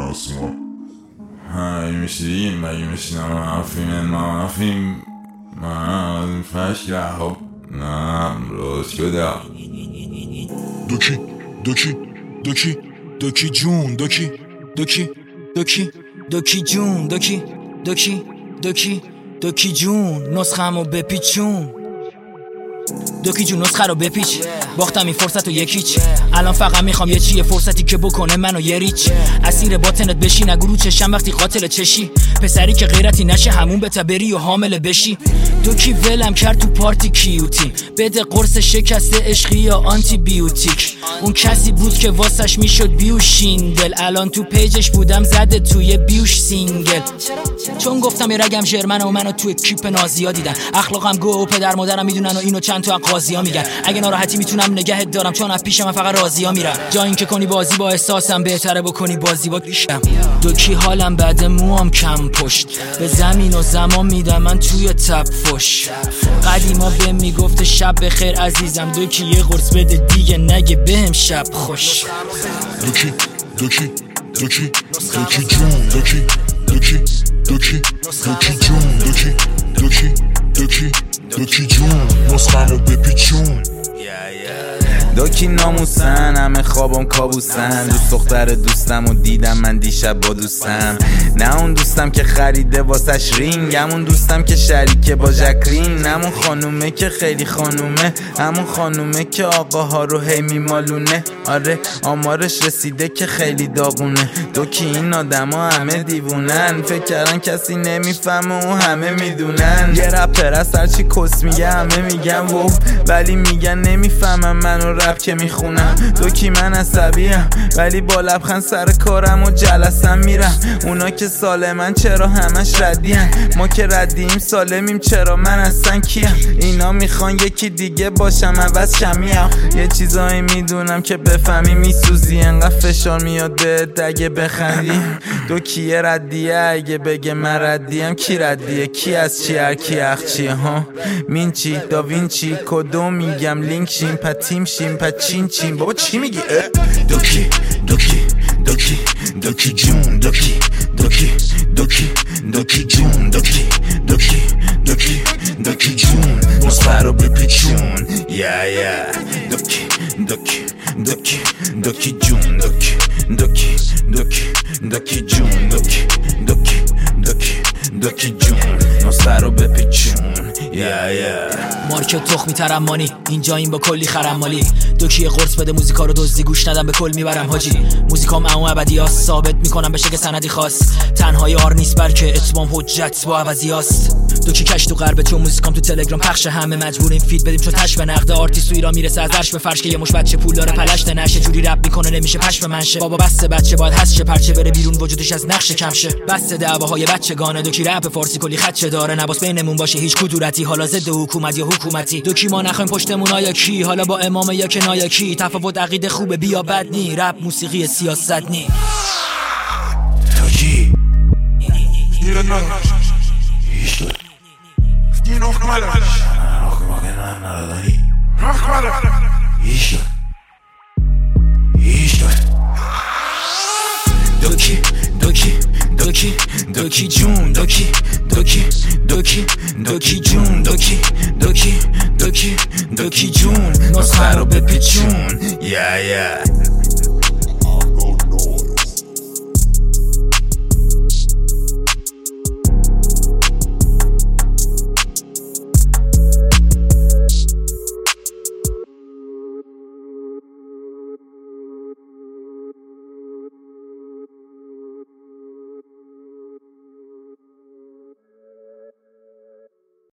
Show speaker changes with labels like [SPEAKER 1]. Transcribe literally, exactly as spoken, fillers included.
[SPEAKER 1] آسمان های میشیم مگه میشینم مفیم مفیم من فشک خب نه روز شده
[SPEAKER 2] دوکی دوکی دوکی دوکی جون دوکی دوکی دوکی دوکی جون دوکی دوکی دوکی دوکی جون نسخه‌مو بپیچون دوکی جون نسخه رو بپیچ باختم این فرصت و یکیچ الان فقط میخوام یه چیه فرصتی که بکنه منو یه ریچ اسیر باطنت بشی نگو رو چشم وقتی قاتل چشی پسری که غیرتی نشه همون بتا بری و حامل بشی دوکی ولم کرد تو پارتی کیوتی بده قرص شکسته عشقی یا آنتی بیوتیک اون کسی بود که واسش میشد بیوش شیندل الان تو پیجش بودم زده توی بیوش سینگل چون گفتم یه رگم ژرمنه و منو توی کیپ نازیا دیدن اخلاقم گو و پدر مادرم میدونن و اینو چند تا قاضیا میگن اگه ناراحتی میتونم نگهت دارم چون از پیش من فقط راضیا میرم جا این که کنی بازی با احساسم بهتره بکنی بازی با ریشم دوکی حالم بعد موام کم پشت به زمین و زمان میدم من توی تپ فش قدیما به میگفت شب بخیر عزیزم دوکی یه قرص بده دیگه نگه بهم شب خوش دوکی دوکی دوکی دوکی جون دوکی دوکی دوکی دوکی جون دوکی دوکی دوکی دوکی جون نسخه‌مو بپیچون
[SPEAKER 3] دوکی ناموسن همه خوابم کابوسن دوست دختر دوستم و دیدم من دیشب با دوستم نه اون دوستم که خریده واسش رینگ همون دوستم که شریکه با جکرین همون خانومه که خیلی خانومه همون خانومه که آقاها رو هی میمالونه آره آمارش رسیده که خیلی داغونه دوکی این آدم ها همه دیوونن فکر کردن کسی نمیفهمه و همه میدونن یه رپر از هرچی کس میگه همه میگن وو ولی میگن نمیفهمم منو رپ که میخونم دوکی من عصبیم ولی با لبخند سر کارم و جلسم میرم اونا که سالمن چرا همش ردیم ما که ردیم سالمیم چرا من اصلا کیم اینا میخوان یکی دیگه باشم عوض شمیم یه چیزایی میدونم که بفهمی میسوزی انقدر فشار میاد بهت اگه بخندی دوکی یه ردیه اگه بگه من ردیم کی ردیه کی از چی هر کی اخ چیه ها مینچی داوینچی کدوم میگم لینک شیم پتیم شیم پچین چین بابا چی میگی
[SPEAKER 2] دوکی دوکی دوکی دوکی جون دوکی دوکی دوکی دوکی جون دوکی دوکی دوکی دوکی جون نسخه رو بپیچون
[SPEAKER 3] یا یا دوکی دوکی دوکی دوکی جون دوکی دوکی دوکی دوکی جون دوکی دوکی دوکی دوکی جون نسخه رو بپیچون یا یا
[SPEAKER 2] مارکت تخمی ترمانی اینجا این با کلی خرمالی دوکی قرص بده موزیکا رو دزدی گوش ندم به کل میبرم حاجی موزیکام اما ابدی هست ثابت میکنم بشه که سندی خاص تنهای آر نیست بلکه اتمام حجت با عوضی هست دوکی کش تو غربه چون موزیکام تو تلگرام پخش همه مجبوریم فید بدیم چون تش به نقد آرتیست تو ایران میرسه از عرش به فرش که یه مش بچه پول داره پلشت نشه جوری رپ میکنه نمیشه پش به منشه بابا بس بچه باید هست پرچه بره بیرون وجودش از نقش کمشه بس دعواهای بچگانه دوکی رپ فارسی کلی خدشه داره نباس بینمون باشه هیچ کدورتی حالا ضد حکومت یا حکومتی دوکی ما نخوایم پشتمون آیا کی حالا با امام یا کنایه کی تفاوت عقیده خوبه بیا بد نی رپ موسیقی سیاست نی
[SPEAKER 1] دوکی
[SPEAKER 2] دوکی دوکی دوکی دوکی جون دوکی دوکی دوکی دوکی جون دوکی دوکی دوکی دوکی جون نسخه رو بپیچون
[SPEAKER 3] یا یا